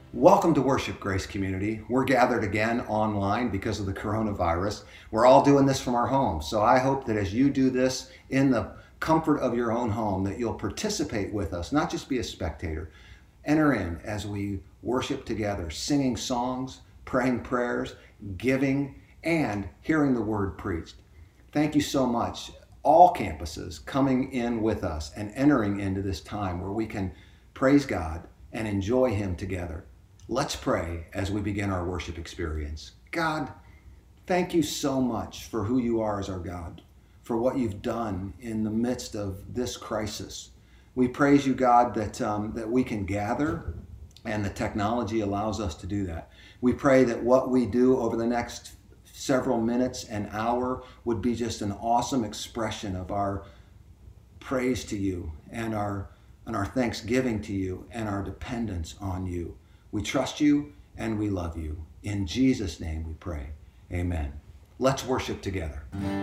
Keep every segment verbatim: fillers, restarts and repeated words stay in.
Welcome to Worship, Grace Community. We're gathered again online because of the coronavirus. We're all doing this from our homes. So I hope that as you do this in the comfort of your own home, that you'll participate with us, not just be a spectator. Enter in as we worship together, singing songs, praying prayers, giving, and hearing the word preached. Thank you so much, all campuses coming in with us and entering into this time where we can praise God and enjoy Him together. Let's pray as we begin our worship experience. God, thank you so much for who you are as our God, for what you've done in the midst of this crisis. We praise you, God, that, um, that we can gather and the technology allows us to do that. We pray that what we do over the next several minutes and hour would be just an awesome expression of our praise to you and our, and our thanksgiving to you and our dependence on you. We trust you and we love you. In Jesus' name we pray. Amen. Let's worship together.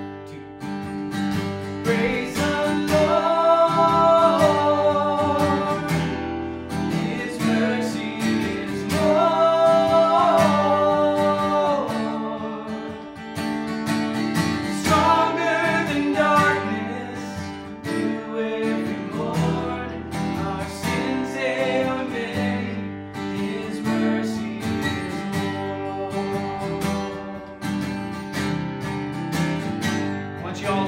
Praise the Lord. His mercy is more. Stronger than darkness, new every morn. Our sins they are many. His mercy is more. I want you all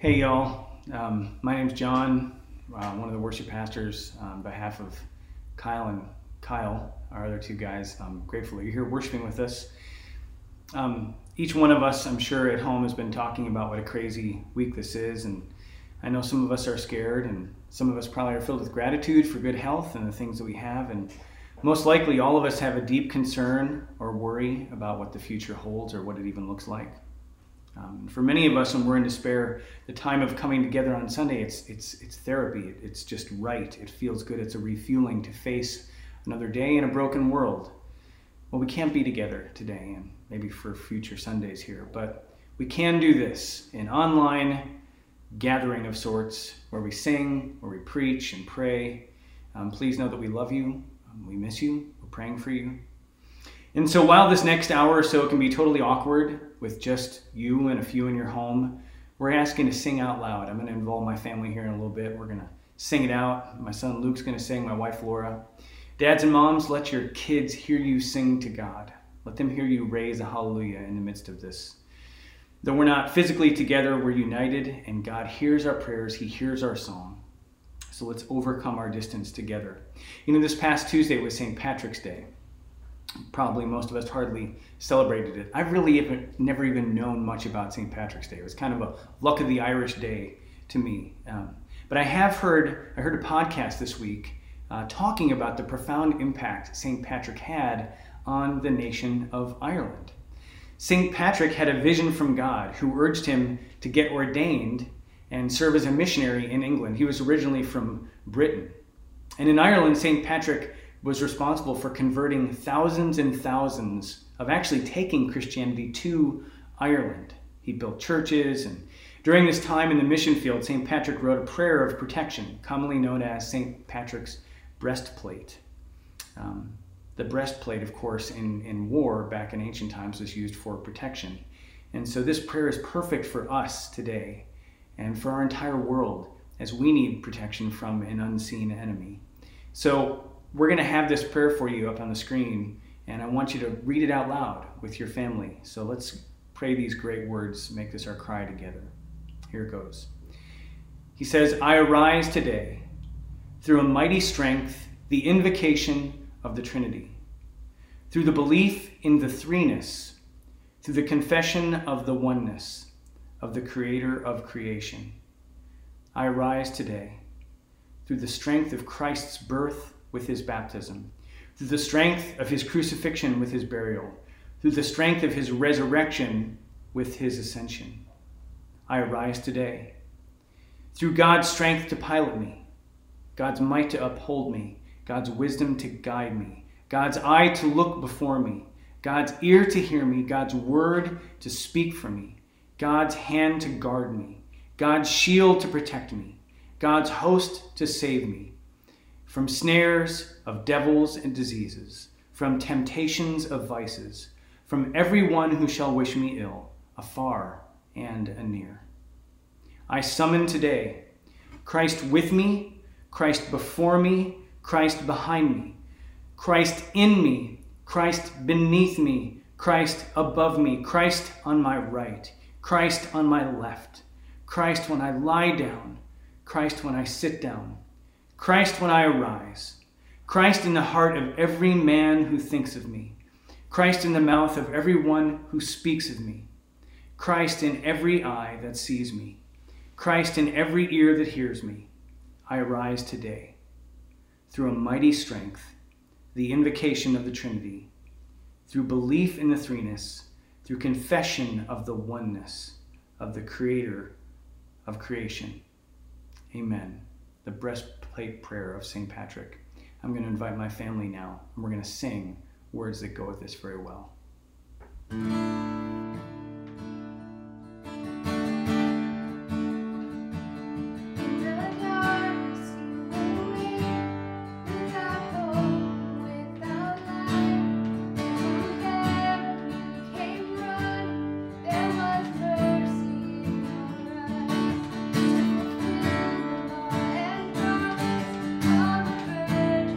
Hey y'all, um, my name's John, uh, one of the worship pastors on behalf of Kyle and Kyle, our other two guys. I'm grateful that you're here worshiping with us. Um, each one of us, I'm sure at home, has been talking about what a crazy week this is, and I know some of us are scared, and some of us probably are filled with gratitude for good health and the things that we have, and most likely all of us have a deep concern or worry about what the future holds or what it even looks like. Um, for many of us, when we're in despair, the time of coming together on Sunday, it's it's it's therapy. It's just right. It feels good. It's a refueling to face another day in a broken world. Well, we can't be together today, and maybe for future Sundays here, but we can do this, an online gathering of sorts, where we sing, where we preach and pray. Um, please know that we love you. Um, we miss you. We're praying for you. And so while this next hour or so can be totally awkward with just you and a few in your home, we're asking to sing out loud. I'm going to involve my family here in a little bit. We're going to sing it out. My son Luke's going to sing, my wife Laura. Dads and moms, let your kids hear you sing to God. Let them hear you raise a hallelujah in the midst of this. Though we're not physically together, we're united, and God hears our prayers. He hears our song. So let's overcome our distance together. You know, this past Tuesday was Saint Patrick's Day. Probably most of us hardly celebrated it. I've really even, never even known much about Saint Patrick's Day. It was kind of a luck of the Irish day to me. Um, but I have heard, I heard a podcast this week uh, talking about the profound impact Saint Patrick had on the nation of Ireland. Saint Patrick had a vision from God who urged him to get ordained and serve as a missionary in England. He was originally from Britain. And in Ireland, Saint Patrick was responsible for converting thousands and thousands of actually taking Christianity to Ireland. He built churches, and during this time in the mission field, Saint Patrick wrote a prayer of protection, commonly known as Saint Patrick's breastplate. Um, the breastplate, of course, in, in war back in ancient times was used for protection. And so this prayer is perfect for us today and for our entire world as we need protection from an unseen enemy. So we're going to have this prayer for you up on the screen, and I want you to read it out loud with your family. So let's pray these great words, make this our cry together. Here it goes. He says, I arise today through a mighty strength, the invocation of the Trinity, through the belief in the threeness, through the confession of the oneness of the Creator of creation. I arise today through the strength of Christ's birth with his baptism, through the strength of his crucifixion with his burial, through the strength of his resurrection with his ascension. I arise today through God's strength to pilot me, God's might to uphold me, God's wisdom to guide me, God's eye to look before me, God's ear to hear me, God's word to speak for me, God's hand to guard me, God's shield to protect me, God's host to save me, from snares of devils and diseases, from temptations of vices, from everyone who shall wish me ill, afar and anear. I summon today Christ with me, Christ before me, Christ behind me, Christ in me, Christ beneath me, Christ above me, Christ on my right, Christ on my left, Christ when I lie down, Christ when I sit down, Christ when I arise, Christ in the heart of every man who thinks of me, Christ in the mouth of everyone who speaks of me, Christ in every eye that sees me, Christ in every ear that hears me. I arise today through a mighty strength, the invocation of the Trinity, through belief in the threeness, through confession of the oneness of the Creator of creation. Amen. The breastplate prayer of Saint Patrick. I'm going to invite my family now, and we're going to sing words that go with this very well.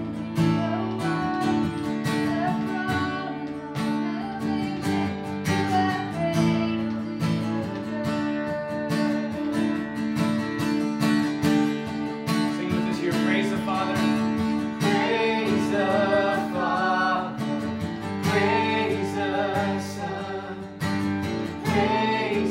You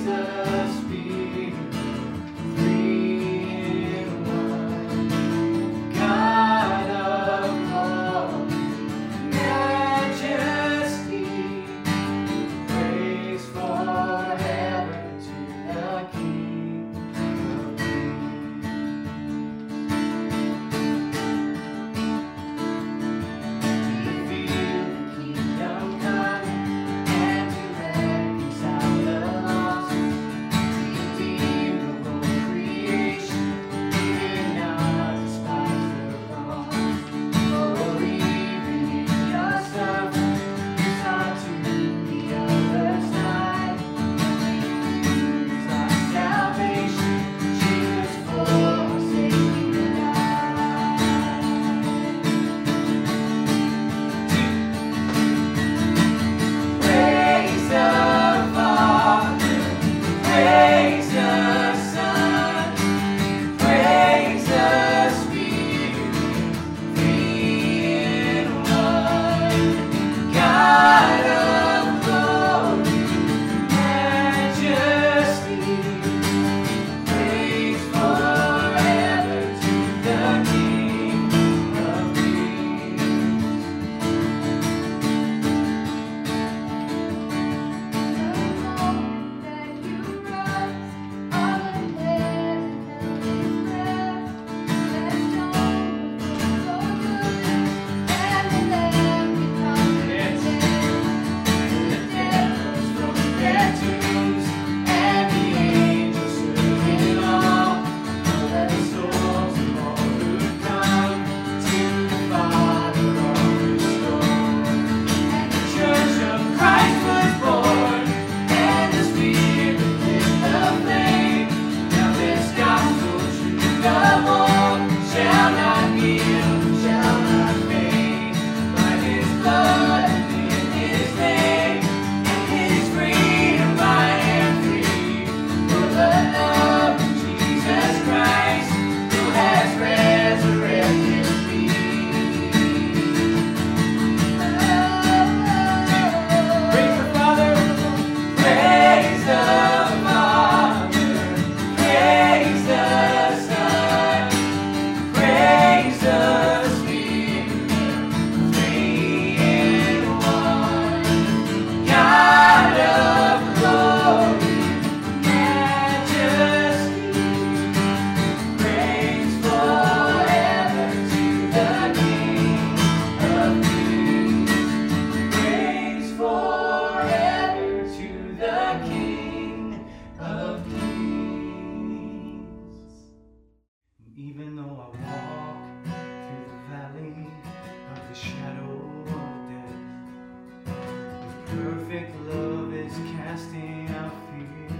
Perfect love is casting out fear.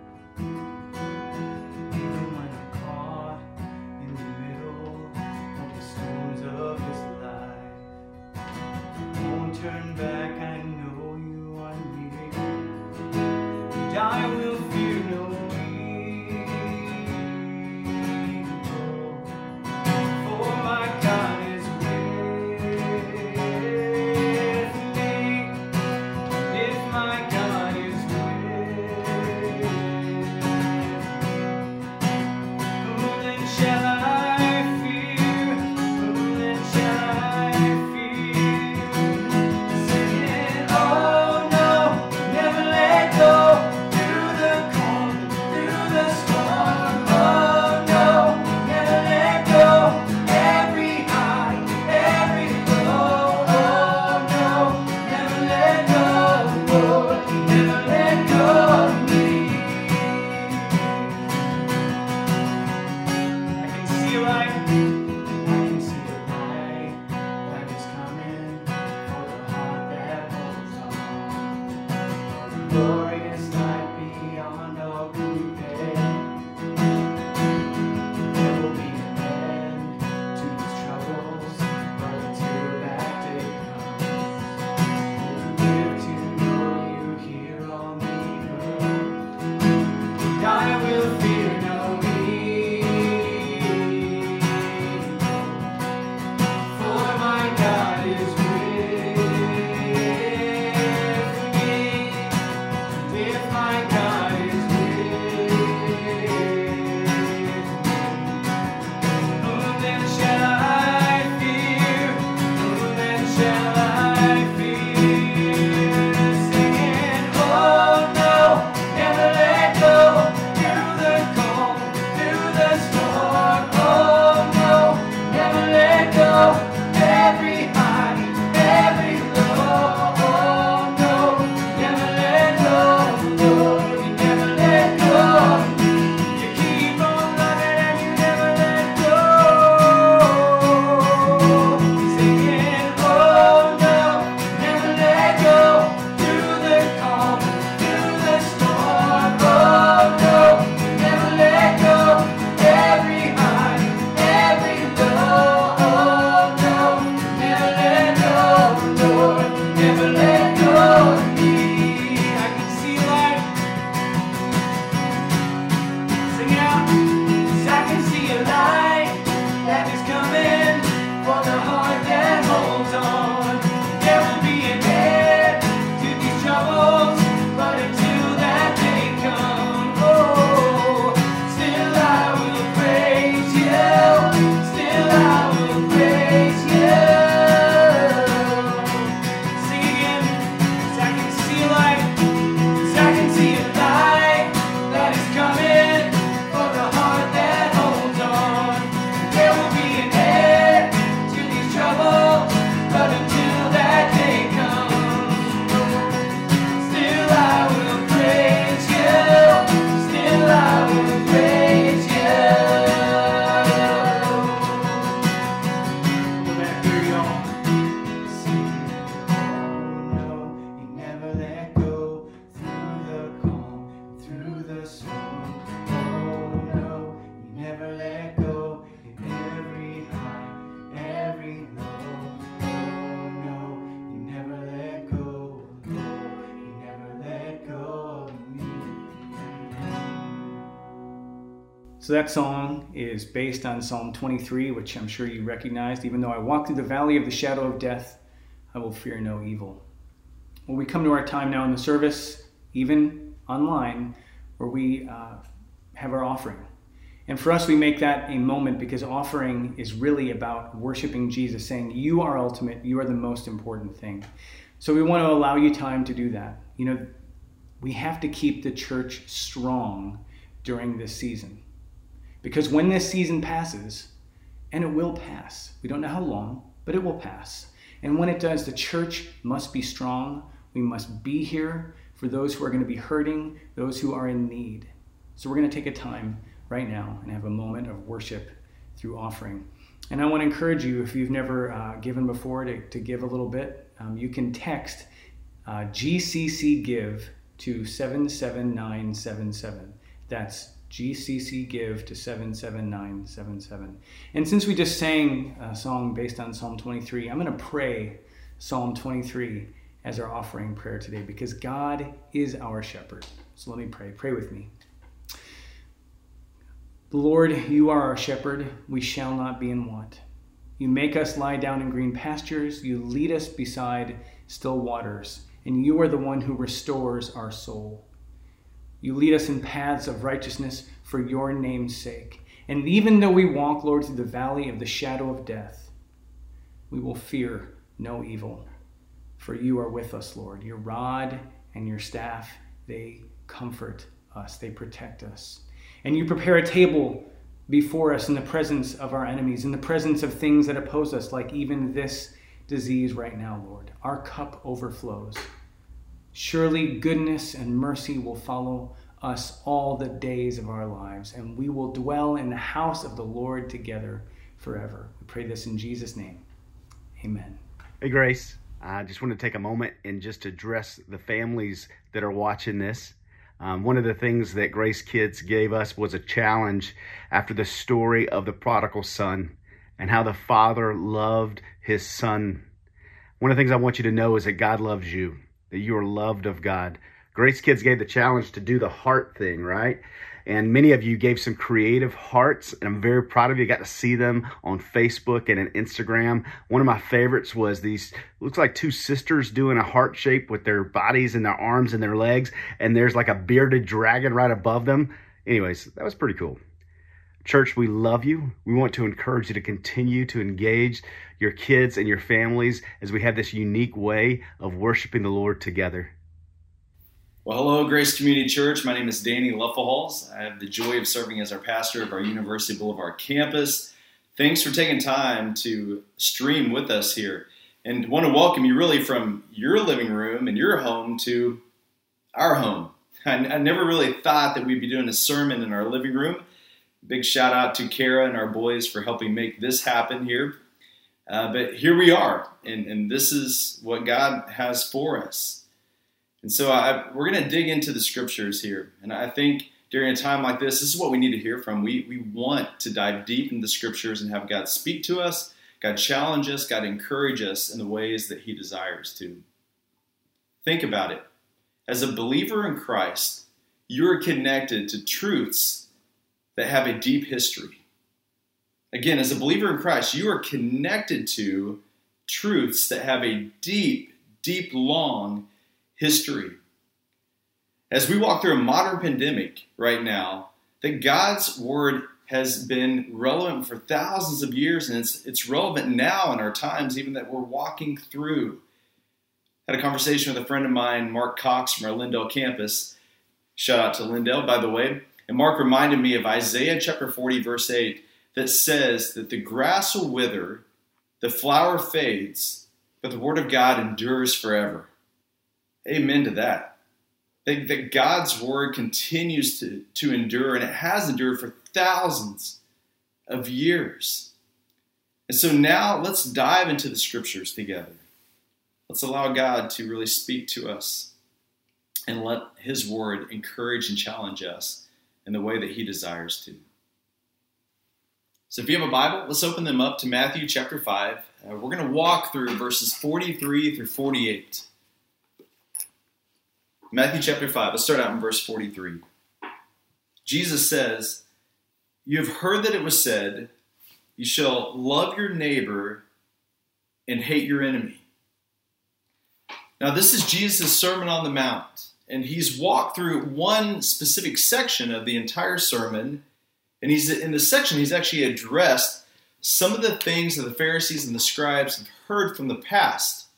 Even when I'm caught in the middle of the storms of this life, I won't turn back, I know you are near, and I will fear no evil, for my God is with me. If my God is with me, whom then shall I fear? Whom then shall I fear? Singing, oh no, never let go, through the So that song is based on Psalm twenty-three, which I'm sure you recognized. Even though I walk through the valley of the shadow of death, I will fear no evil. Well, we come to our time now in the service, even online, where we uh, have our offering. And for us, we make that a moment because offering is really about worshiping Jesus, saying, you are ultimate, you are the most important thing. So we want to allow you time to do that. You know, we have to keep the church strong during this season. Because when this season passes, and it will pass, we don't know how long, but it will pass. And when it does, the church must be strong. We must be here for those who are going to be hurting, those who are in need. So we're going to take a time right now and have a moment of worship through offering. And I want to encourage you, if you've never uh, given before, to, to give a little bit. Um, you can text uh, G C C Give to seven seven nine seven seven. That's G C C Give to seven seven nine seven seven. And since we just sang a song based on Psalm twenty-three, I'm going to pray Psalm twenty-three as our offering prayer today, because God is our shepherd. So let me pray. Pray with me. Lord, you are our shepherd. We shall not be in want. You make us lie down in green pastures. You lead us beside still waters. And you are the one who restores our soul. You lead us in paths of righteousness for your name's sake. And even though we walk, Lord, through the valley of the shadow of death, we will fear no evil. For you are with us, Lord. Your rod and your staff, they comfort us. They protect us. And you prepare a table before us in the presence of our enemies, in the presence of things that oppose us, like even this disease right now, Lord. Our cup overflows. Surely goodness and mercy will follow us all the days of our lives, and we will dwell in the house of the Lord together forever. We pray this in Jesus' name. Amen. Hey, Grace. I just want to take a moment and just address the families that are watching this. Um, one of the things that Grace Kids gave us was a challenge after the story of the prodigal son and how the father loved his son. One of the things I want you to know is that God loves you, that you are loved of God. Grace Kids gave the challenge to do the heart thing, right? And many of you gave some creative hearts, and I'm very proud of you. I got to see them on Facebook and on Instagram. One of my favorites was these, looks like two sisters doing a heart shape with their bodies and their arms and their legs, and there's like a bearded dragon right above them. Anyways, that was pretty cool. Church, we love you. We want to encourage you to continue to engage your kids and your families as we have this unique way of worshiping the Lord together. Well, hello, Grace Community Church. My name is Danny Leffelhals. I have the joy of serving as our pastor of our University Boulevard campus. Thanks for taking time to stream with us here, and want to welcome you really from your living room and your home to our home. I, I never really thought that we'd be doing a sermon in our living room. Big shout out to Kara and our boys for helping make this happen here. Uh, but here we are, and, and this is what God has for us. And so I, we're going to dig into the scriptures here. And I think during a time like this, this is what we need to hear from. We, we want to dive deep into the scriptures and have God speak to us, God challenge us, God encourage us in the ways that he desires to. Think about it. As a believer in Christ, you are connected to truths that have a deep history. Again, as a believer in Christ, you are connected to truths that have a deep, deep, long history. As we walk through a modern pandemic right now, that God's word has been relevant for thousands of years, and it's, it's relevant now in our times, even that we're walking through. I had a conversation with a friend of mine, Mark Cox from our Lindell campus. Shout out to Lindell, by the way. And Mark reminded me of Isaiah chapter forty, verse eight, that says that the grass will wither, the flower fades, but the word of God endures forever. Amen to that. That, that God's word continues to, to endure, and it has endured for thousands of years. And so now let's dive into the scriptures together. Let's allow God to really speak to us and let his word encourage and challenge us in the way that he desires to. So if you have a Bible, let's open them up to Matthew chapter five. Uh, we're going to walk through verses forty-three through forty-eight. Matthew chapter five, let's start out in verse forty-three. Jesus says, you have heard that it was said, you shall love your neighbor and hate your enemy. Now, this is Jesus' Sermon on the Mount, and he's walked through one specific section of the entire sermon, and he's in this section, he's actually addressed some of the things that the Pharisees and the scribes have heard from the past,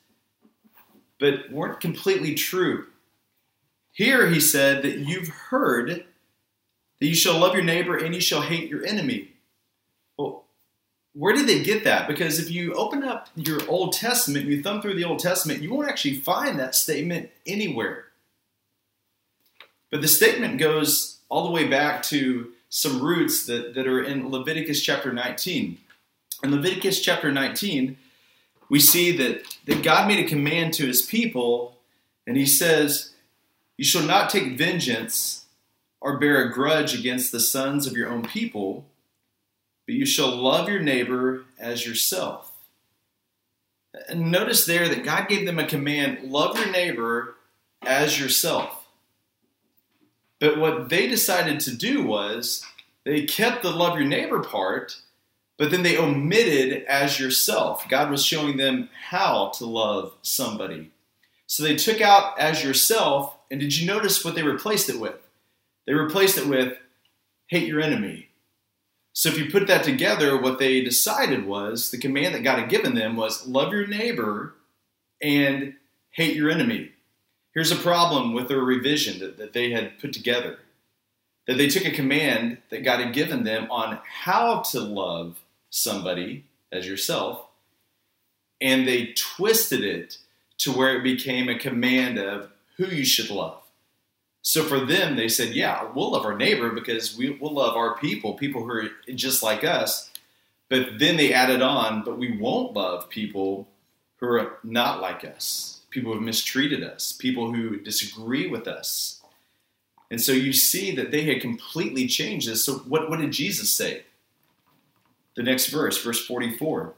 but weren't completely true. Here he said that you've heard that you shall love your neighbor and you shall hate your enemy. Well, where did they get that? Because if you open up your Old Testament, you thumb through the Old Testament, you won't actually find that statement anywhere. But the statement goes all the way back to some roots that, that are in Leviticus chapter nineteen. In Leviticus chapter nineteen, we see that, that God made a command to his people, and he says, you shall not take vengeance or bear a grudge against the sons of your own people, but you shall love your neighbor as yourself. And notice there that God gave them a command, love your neighbor as yourself. But what they decided to do was they kept the love your neighbor part, but then they omitted as yourself. God was showing them how to love somebody. So they took out as yourself, and did you notice what they replaced it with? They replaced it with hate your enemy. So if you put that together, what they decided was, the command that God had given them was love your neighbor and hate your enemy. Here's a problem with their revision that, that they had put together. That they took a command that God had given them on how to love somebody as yourself, and they twisted it to where it became a command of who you should love. So for them, they said, yeah, we'll love our neighbor because we will love our people, people who are just like us. But then they added on, but we won't love people who are not like us, people who have mistreated us, people who disagree with us. And so you see that they had completely changed this. So what, what did Jesus say? The next verse, verse forty-four.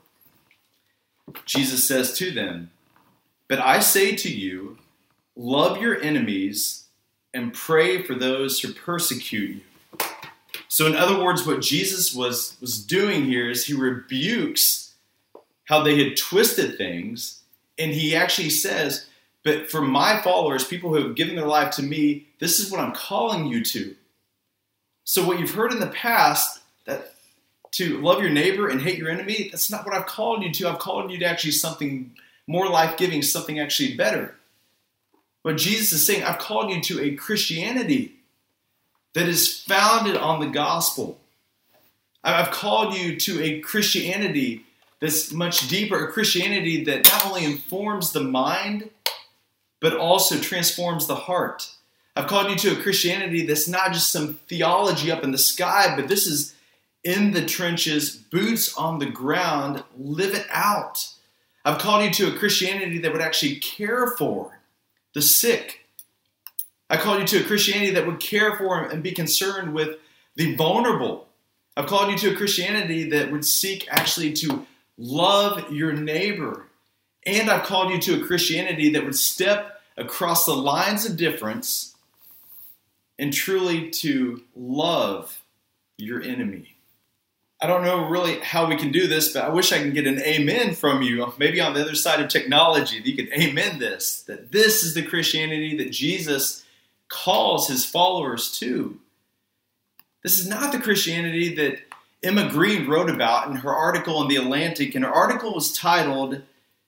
Jesus says to them, but I say to you, love your enemies and pray for those who persecute you. So in other words, what Jesus was, was doing here is he rebukes how they had twisted things, and he actually says, but for my followers, people who have given their life to me, this is what I'm calling you to. So what you've heard in the past, that to love your neighbor and hate your enemy, that's not what I've called you to. I've called you to actually something more life-giving, something actually better. But Jesus is saying, I've called you to a Christianity that is founded on the gospel. I've called you to a Christianity that's much deeper, a Christianity that not only informs the mind, but also transforms the heart. I've called you to a Christianity that's not just some theology up in the sky, but this is in the trenches, boots on the ground, live it out. I've called you to a Christianity that would actually care for the sick. I called you to a Christianity that would care for and be concerned with the vulnerable. I've called you to a Christianity that would seek actually to love your neighbor. And I've called you to a Christianity that would step across the lines of difference and truly to love your enemy. I don't know really how we can do this, but I wish I can get an amen from you. Maybe on the other side of technology, that you could amen this, that this is the Christianity that Jesus calls his followers to. This is not the Christianity that Emma Green wrote about in her article in The Atlantic, and her article was titled,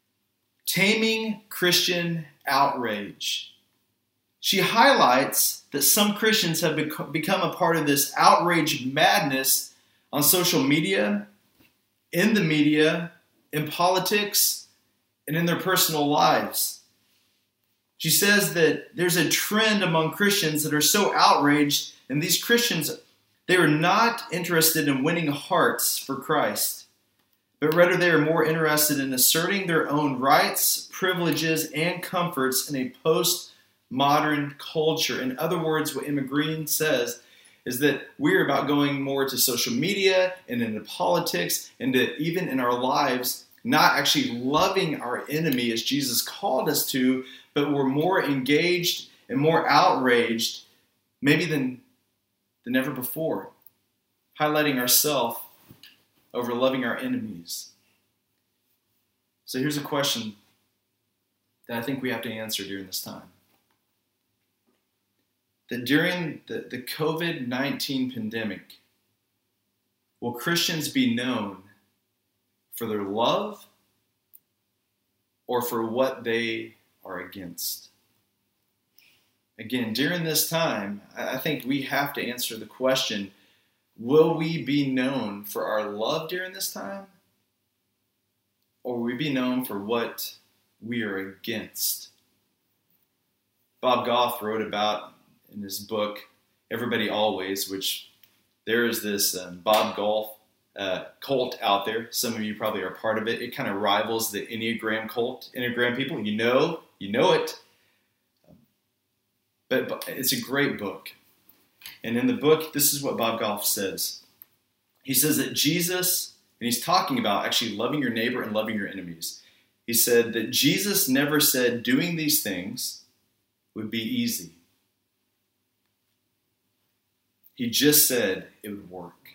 Taming Christian Outrage. She highlights that some Christians have bec- become a part of this outrage madness on social media, in the media, in politics, and in their personal lives. She says that there's a trend among Christians that are so outraged, and these Christians, they are not interested in winning hearts for Christ, but rather they are more interested in asserting their own rights, privileges, and comforts in a postmodern culture. In other words, what Emma Green says is that we're about going more to social media and into politics and to even in our lives, not actually loving our enemy as Jesus called us to, but we're more engaged and more outraged maybe than, than ever before. highlighting ourselves over loving our enemies. So here's a question that I think we have to answer during this time. That during the, the covid nineteen pandemic, will Christians be known for their love or for what they are against? Again, during this time, I think we have to answer the question, will we be known for our love during this time? Or will we be known for what we are against? Bob Goff wrote about in his book, Everybody Always, which there is this um, Bob Goff uh, cult out there. Some of you probably are part of it. It kind of rivals the Enneagram cult. Enneagram people, you know, you know it. But, but it's a great book. And in the book, this is what Bob Goff says. He says that Jesus, and he's talking about actually loving your neighbor and loving your enemies. He said that Jesus never said doing these things would be easy. He just said it would work.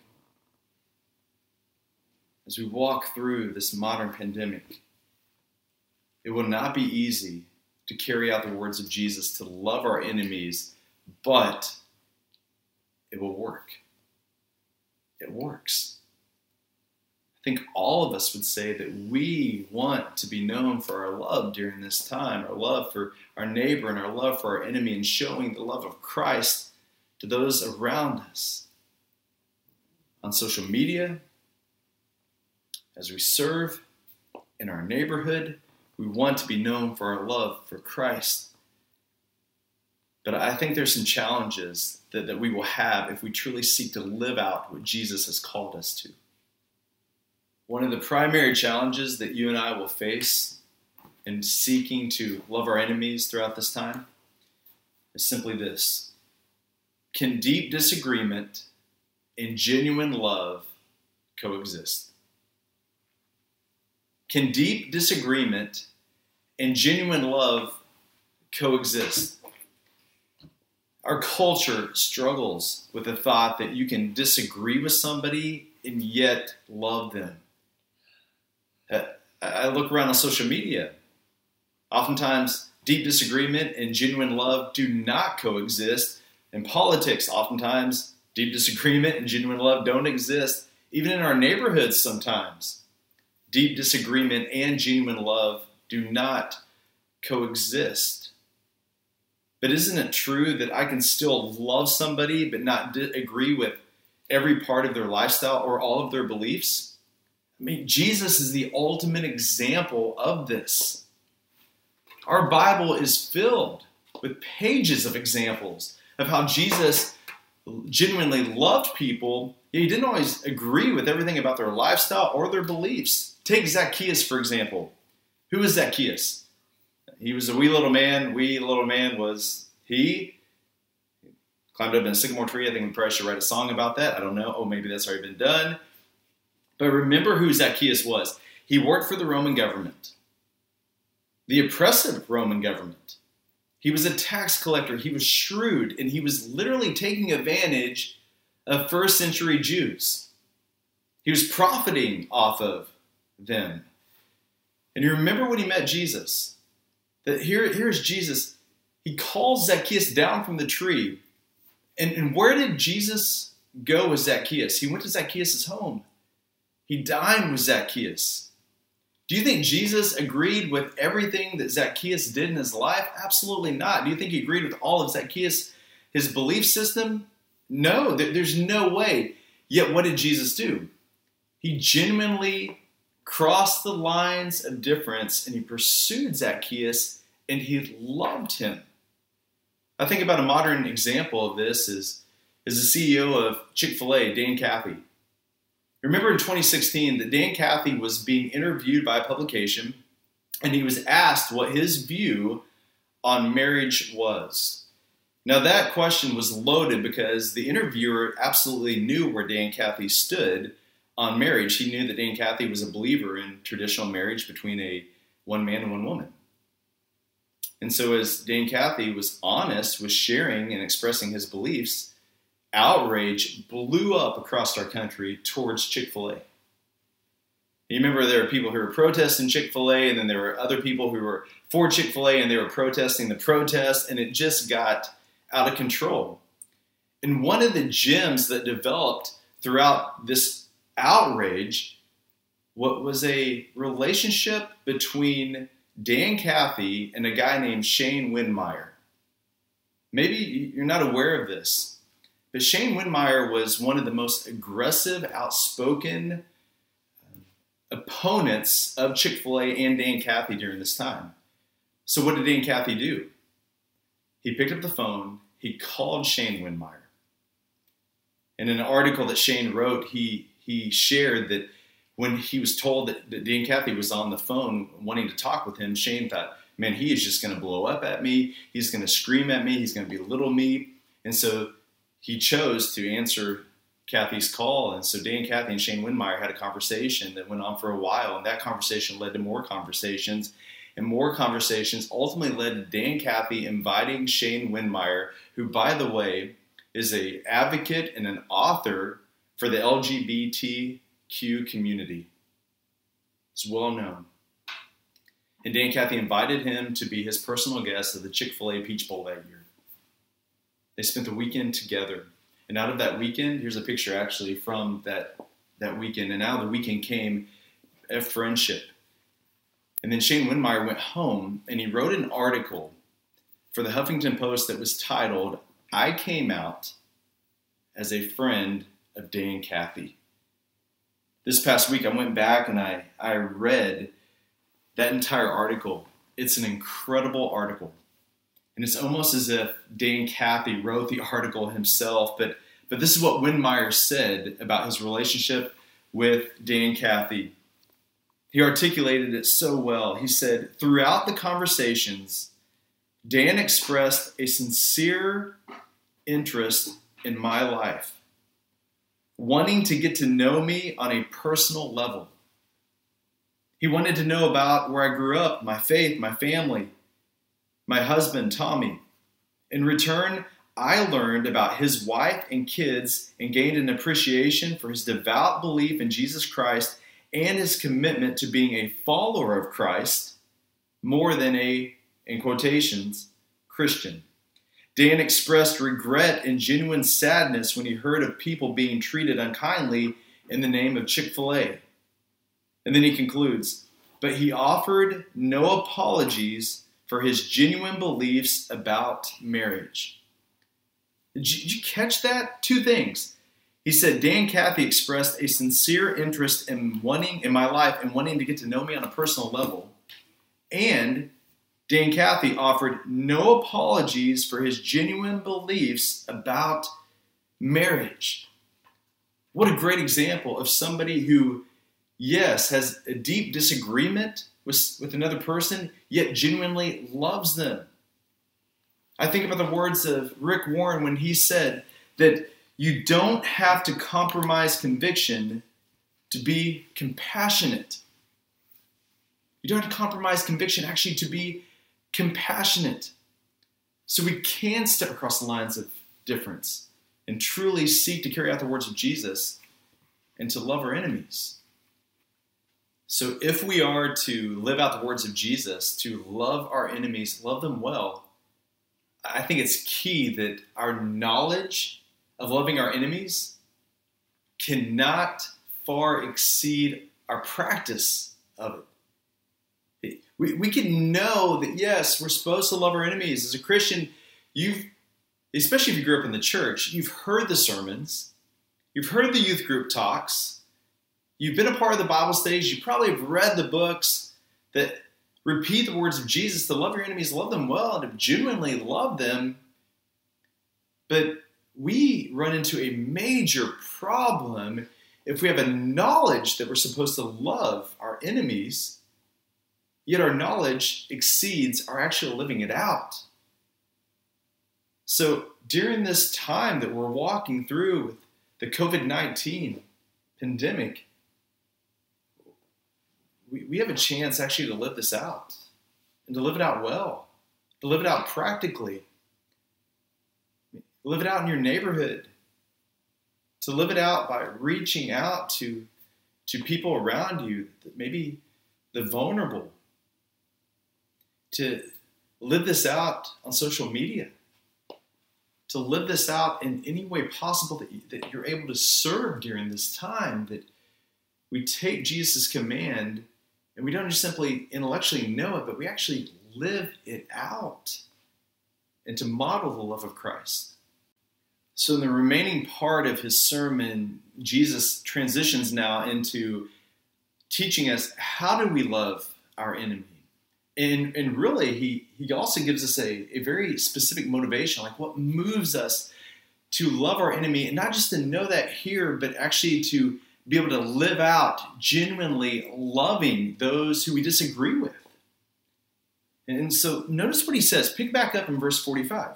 As we walk through this modern pandemic, it will not be easy to carry out the words of Jesus, to love our enemies, but it will work. It works. I think all of us would say that we want to be known for our love during this time, our love for our neighbor and our love for our enemy, and showing the love of Christ to those around us. On social media, as we serve in our neighborhood, we want to be known for our love for Christ. But I think there's some challenges that, that we will have if we truly seek to live out what Jesus has called us to. One of the primary challenges that you and I will face in seeking to love our enemies throughout this time is simply this. Can deep disagreement and genuine love coexist? Can deep disagreement and genuine love coexist? Our culture struggles with the thought that you can disagree with somebody and yet love them. I look around on social media. Oftentimes, deep disagreement and genuine love do not coexist. In politics, oftentimes, deep disagreement and genuine love don't exist. Even in our neighborhoods sometimes, deep disagreement and genuine love do not coexist. But isn't it true that I can still love somebody but not di- agree with every part of their lifestyle or all of their beliefs? I mean, Jesus is the ultimate example of this. Our Bible is filled with pages of examples of how Jesus genuinely loved people, yet he didn't always agree with everything about their lifestyle or their beliefs. Take Zacchaeus, for example. Who was Zacchaeus? He was a wee little man. Wee little man was he. Climbed up in a sycamore tree. I think we probably should write a song about that. I don't know. Oh, maybe that's already been done. But remember who Zacchaeus was. He worked for the Roman government, the oppressive Roman government. He was a tax collector. He was shrewd, and he was literally taking advantage of first century Jews. He was profiting off of them. And you remember when he met Jesus, that here, here's Jesus. He calls Zacchaeus down from the tree. And, and where did Jesus go with Zacchaeus? He went to Zacchaeus' home. He dined with Zacchaeus. Do you think Jesus agreed with everything that Zacchaeus did in his life? Absolutely not. Do you think he agreed with all of Zacchaeus, his belief system? No, there's no way. Yet what did Jesus do? He genuinely crossed the lines of difference and he pursued Zacchaeus and he loved him. I think about a modern example of this is, is the C E O of Chick-fil-A, Dan Cathy. Remember in twenty sixteen that Dan Cathy was being interviewed by a publication and he was asked what his view on marriage was. Now that question was loaded because the interviewer absolutely knew where Dan Cathy stood on marriage. He knew that Dan Cathy was a believer in traditional marriage between a one man and one woman. And so as Dan Cathy was honest with sharing and expressing his beliefs, outrage blew up across our country towards Chick-fil-A. You remember there were people who were protesting Chick-fil-A, and then there were other people who were for Chick-fil-A, and they were protesting the protest, and it just got out of control. And one of the gems that developed throughout this outrage, what was a relationship between Dan Cathy and a guy named Shane Windmeyer. Maybe you're not aware of this, but Shane Windmeyer was one of the most aggressive, outspoken opponents of Chick-fil-A and Dan Cathy during this time. So what did Dan Cathy do? He picked up the phone, he called Shane Windmeyer. In an article that Shane wrote, he he shared that when he was told that, that Dan Cathy was on the phone wanting to talk with him, Shane thought, man, he is just going to blow up at me. He's going to scream at me. He's going to belittle me. And so he chose to answer Cathy's call. And so Dan Cathy and Shane Windmeyer had a conversation that went on for a while. And that conversation led to more conversations. And more conversations ultimately led to Dan Cathy inviting Shane Windmeyer, who, by the way, is an advocate and an author for the L G B T Q community. It's well known. And Dan Cathy invited him to be his personal guest at the Chick-fil-A Peach Bowl that year. They spent the weekend together. And out of that weekend, here's a picture actually from that, that weekend. And out of the weekend came a friendship. And then Shane Windmeyer went home and he wrote an article for the Huffington Post that was titled, "I Came Out as a Friend of Dan Cathy." This past week I went back and I, I read that entire article. It's an incredible article. And it's almost as if Dan Cathy wrote the article himself, but, but this is what Windmeyer said about his relationship with Dan Cathy. He articulated it so well. He said, "Throughout the conversations, Dan expressed a sincere interest in my life, wanting to get to know me on a personal level. He wanted to know about where I grew up, my faith, my family, my husband, Tommy. In return, I learned about his wife and kids and gained an appreciation for his devout belief in Jesus Christ and his commitment to being a follower of Christ more than a, in quotations, Christian. Dan expressed regret and genuine sadness when he heard of people being treated unkindly in the name of Chick-fil-A." And then he concludes, "But he offered no apologies for his genuine beliefs about marriage." Did you, did you catch that? Two things. He said, Dan Cathy expressed a sincere interest in wanting in my life and wanting to get to know me on a personal level. And Dan Cathy offered no apologies for his genuine beliefs about marriage. What a great example of somebody who, yes, has a deep disagreement with, with another person, yet genuinely loves them. I think about the words of Rick Warren when he said that you don't have to compromise conviction to be compassionate. You don't have to compromise conviction actually to be compassionate. So we can step across the lines of difference and truly seek to carry out the words of Jesus and to love our enemies. So if we are to live out the words of Jesus, to love our enemies, love them well, I think it's key that our knowledge of loving our enemies cannot far exceed our practice of it. We, we can know that, yes, we're supposed to love our enemies. As a Christian, you've, especially if you grew up in the church, you've heard the sermons, you've heard the youth group talks, you've been a part of the Bible studies, you probably have read the books that repeat the words of Jesus, to love your enemies, love them well, and to genuinely love them. But we run into a major problem if we have a knowledge that we're supposed to love our enemies, yet our knowledge exceeds our actual living it out. So during this time that we're walking through with the covid nineteen pandemic, we, we have a chance actually to live this out and to live it out well, to live it out practically. Live it out in your neighborhood. to live it out by reaching out to, to people around you, maybe the vulnerable, to live this out on social media, to live this out in any way possible that, you, that you're able to serve during this time, that we take Jesus' command and we don't just simply intellectually know it, but we actually live it out and to model the love of Christ. So in the remaining part of his sermon, Jesus transitions now into teaching us how do we love our enemy. And, and really, he, he also gives us a, a very specific motivation, like what moves us to love our enemy, and not just to know that here, but actually to be able to live out genuinely loving those who we disagree with. And so notice what he says. Pick back up in verse forty-five.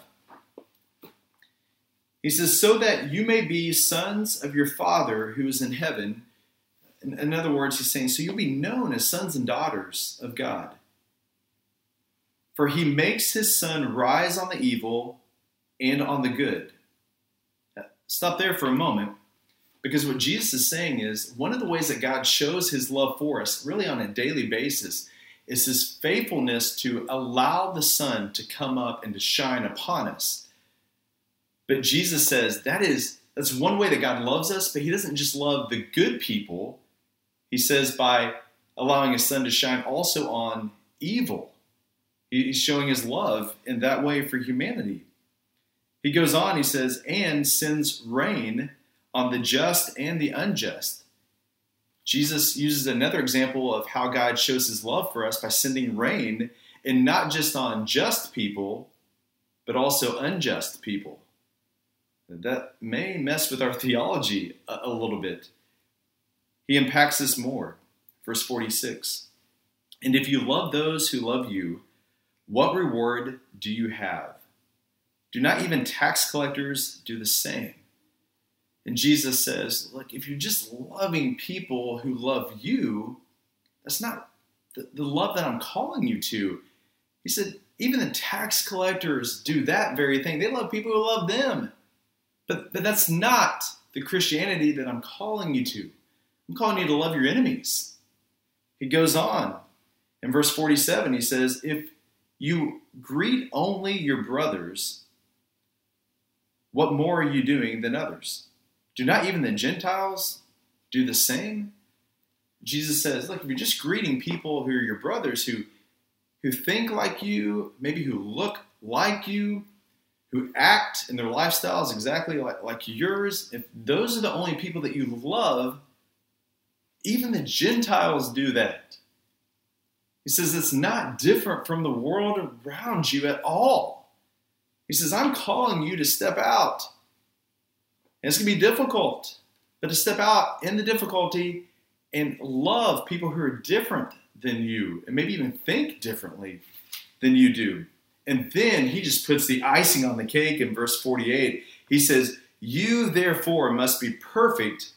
He says, so that you may be sons of your Father who is in heaven. In, in other words, he's saying, so you'll be known as sons and daughters of God. For he makes his sun rise on the evil and on the good. Stop there for a moment, because what Jesus is saying is one of the ways that God shows his love for us, really on a daily basis, is his faithfulness to allow the sun to come up and to shine upon us. But Jesus says that is that's one way that God loves us, but he doesn't just love the good people. He says by allowing his sun to shine also on evil. He's showing his love in that way for humanity. He goes on, he says, and sends rain on the just and the unjust. Jesus uses another example of how God shows his love for us by sending rain, and not just on just people, but also unjust people. That may mess with our theology a, a little bit. He unpacks this more. Verse forty-six. And if you love those who love you, what reward do you have? Do not even tax collectors do the same? And Jesus says, look, if you're just loving people who love you, that's not the, the love that I'm calling you to. He said, even the tax collectors do that very thing. They love people who love them. But, but that's not the Christianity that I'm calling you to. I'm calling you to love your enemies. He goes on. In verse forty-seven, he says, if you greet only your brothers, what more are you doing than others? Do not even the Gentiles do the same? Jesus says, look, if you're just greeting people who are your brothers, who, who think like you, maybe who look like you, who act in their lifestyles exactly like, like yours, if those are the only people that you love, even the Gentiles do that. He says it's not different from the world around you at all. He says, I'm calling you to step out. And it's going to be difficult, but to step out in the difficulty and love people who are different than you and maybe even think differently than you do. And then he just puts the icing on the cake in verse forty-eight. He says, you therefore must be perfect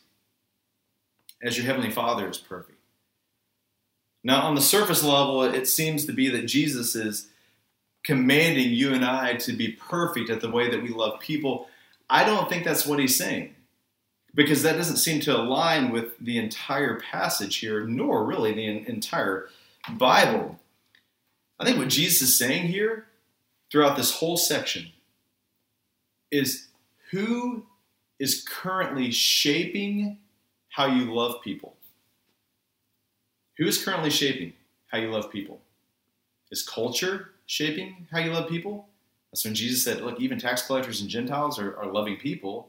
as your heavenly Father is perfect. Now, on the surface level, it seems to be that Jesus is commanding you and I to be perfect at the way that we love people. I don't think that's what he's saying, because that doesn't seem to align with the entire passage here, nor really the entire Bible. I think what Jesus is saying here throughout this whole section is who is currently shaping how you love people. Who is currently shaping how you love people? Is culture shaping how you love people? That's when Jesus said, look, even tax collectors and Gentiles are, are loving people.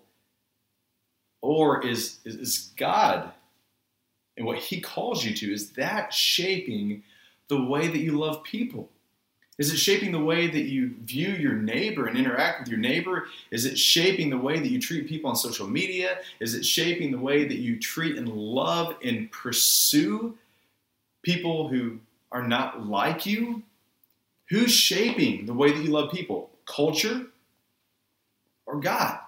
Or is, is, is God and what he calls you to, is that shaping the way that you love people? Is it shaping the way that you view your neighbor and interact with your neighbor? Is it shaping the way that you treat people on social media? Is it shaping the way that you treat and love and pursue people who are not like you? Who's shaping the way that you love people? Culture or God?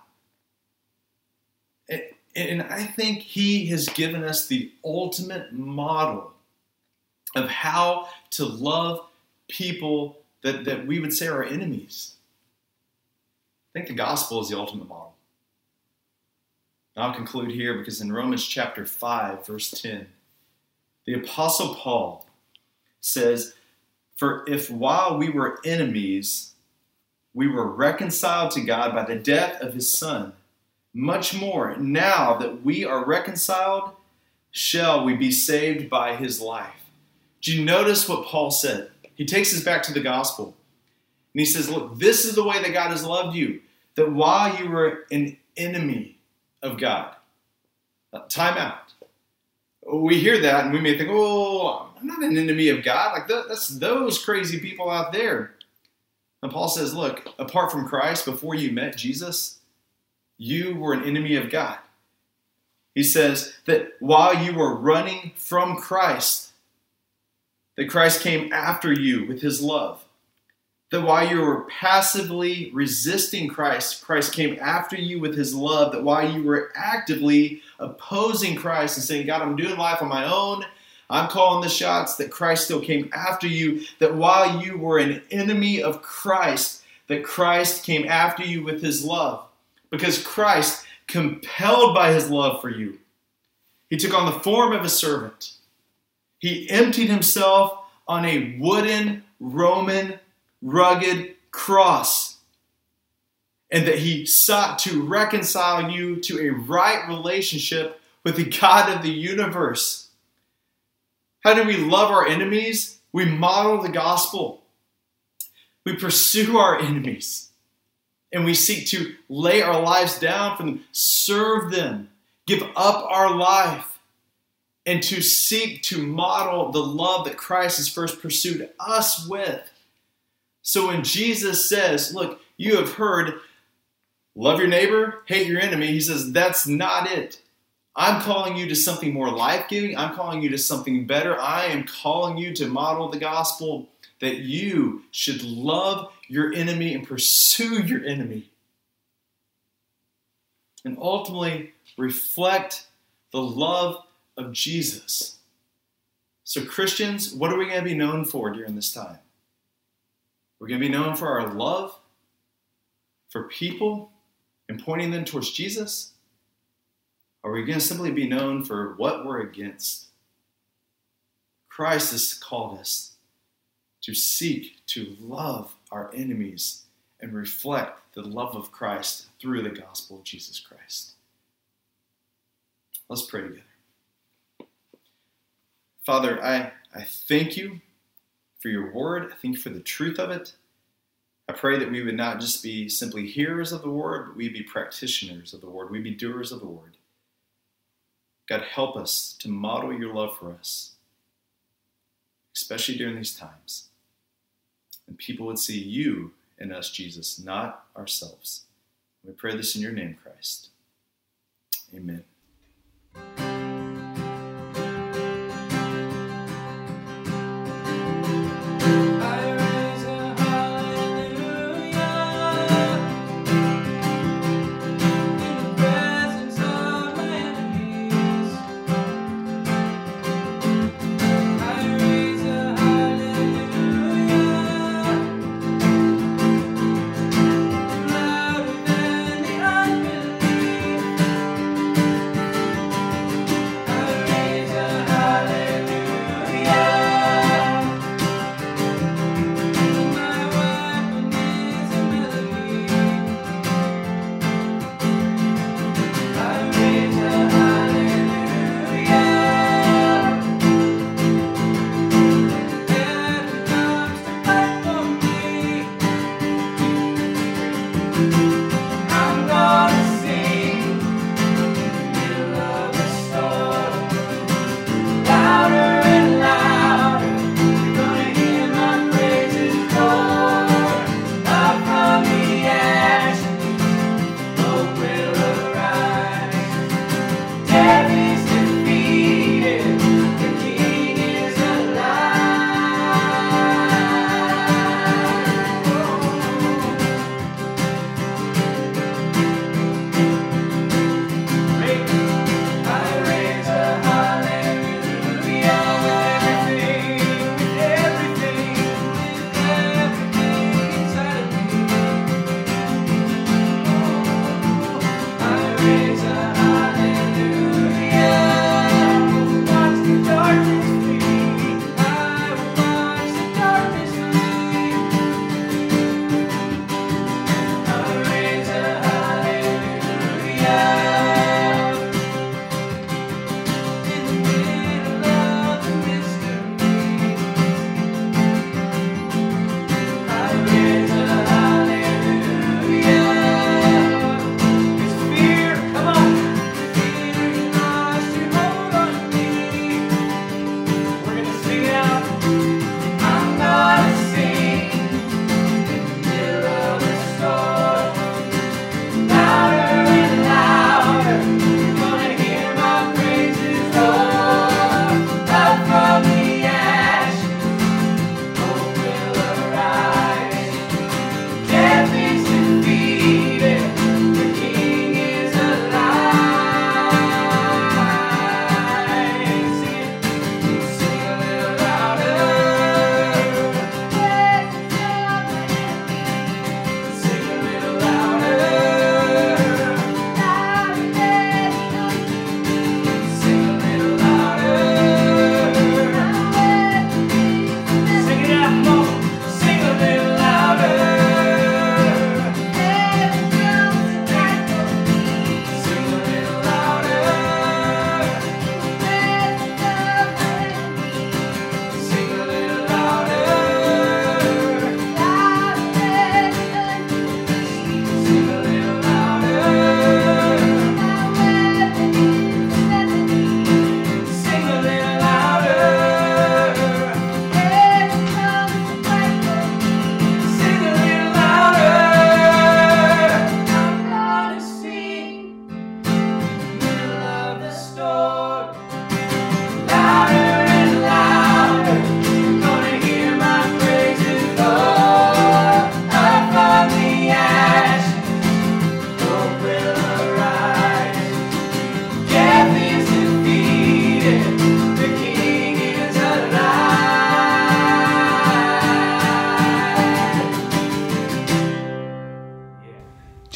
And I think he has given us the ultimate model of how to love people that, that we would say are enemies. I think the gospel is the ultimate model. I'll conclude here because in Romans chapter five, verse ten, the Apostle Paul says, "For if while we were enemies, we were reconciled to God by the death of his Son, much more, now that we are reconciled, shall we be saved by his life." Do you notice what Paul said? He takes us back to the gospel. And he says, look, this is the way that God has loved you, that while you were an enemy of God. Time out. We hear that and we may think, oh, I'm not an enemy of God. Like that's those crazy people out there. And Paul says, look, apart from Christ, before you met Jesus, you were an enemy of God. He says that while you were running from Christ, that Christ came after you with his love. That while you were passively resisting Christ, Christ came after you with his love. That while you were actively opposing Christ and saying, God, I'm doing life on my own, I'm calling the shots, that Christ still came after you. That while you were an enemy of Christ, that Christ came after you with his love. Because Christ, compelled by his love for you, he took on the form of a servant. He emptied himself on a wooden Roman rugged cross, and that he sought to reconcile you to a right relationship with the God of the universe. How do we love our enemies? We model the gospel. We pursue our enemies, and we seek to lay our lives down for them, serve them, give up our life, and to seek to model the love that Christ has first pursued us with. So when Jesus says, look, you have heard, love your neighbor, hate your enemy, he says, that's not it. I'm calling you to something more life-giving. I'm calling you to something better. I am calling you to model the gospel that you should love your enemy and pursue your enemy. And ultimately reflect the love of Jesus. So Christians, what are we going to be known for during this time? We're going to be known for our love for people and pointing them towards Jesus? Or are we going to simply be known for what we're against? Christ has called us to seek to love our enemies and reflect the love of Christ through the gospel of Jesus Christ. Let's pray together. Father, I, I thank you for your word. I thank you for the truth of it. I pray that we would not just be simply hearers of the word, but we'd be practitioners of the word. We'd be doers of the word. God, help us to model your love for us, especially during these times. And people would see you in us, Jesus, not ourselves. We pray this in your name, Christ. Amen.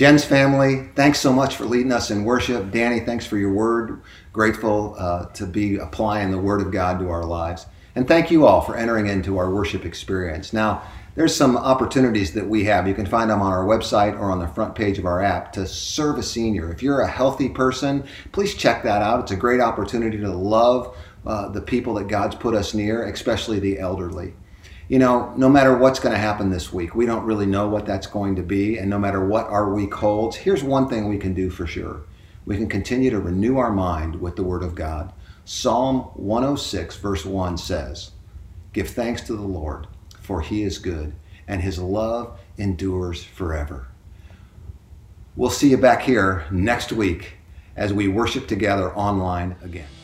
Jen's family, thanks so much for leading us in worship. Danny, thanks for your word. Grateful uh, to be applying the word of God to our lives. And thank you all for entering into our worship experience. Now, there's some opportunities that we have. You can find them on our website or on the front page of our app to serve a senior. If you're a healthy person, please check that out. It's a great opportunity to love uh, the people that God's put us near, especially the elderly. You know, no matter what's going to happen this week, we don't really know what that's going to be. And no matter what our week holds, here's one thing we can do for sure. We can continue to renew our mind with the Word of God. Psalm one oh six verse one says, "Give thanks to the Lord, for he is good, and his love endures forever." We'll see you back here next week as we worship together online again.